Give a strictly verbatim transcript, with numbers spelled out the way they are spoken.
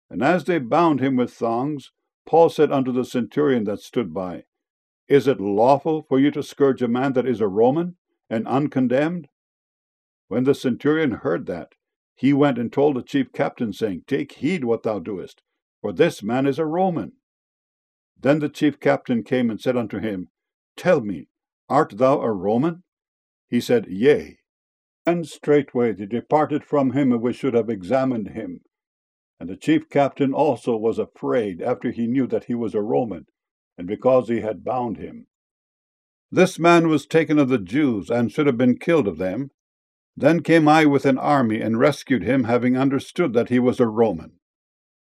And as they bound him with thongs, Paul said unto the centurion that stood by, Is it lawful for you to scourge a man that is a Roman, and uncondemned? When the centurion heard that, he went and told the chief captain, saying, Take heed what thou doest, for this man is a Roman. Then the chief captain came and said unto him, Tell me, art thou a Roman? He said, Yea. And straightway they departed from him which should have examined him. And the chief captain also was afraid after he knew that he was a Roman, and because he had bound him. This man was taken of the Jews, and should have been killed of them. Then came I with an army, and rescued him, having understood that he was a Roman.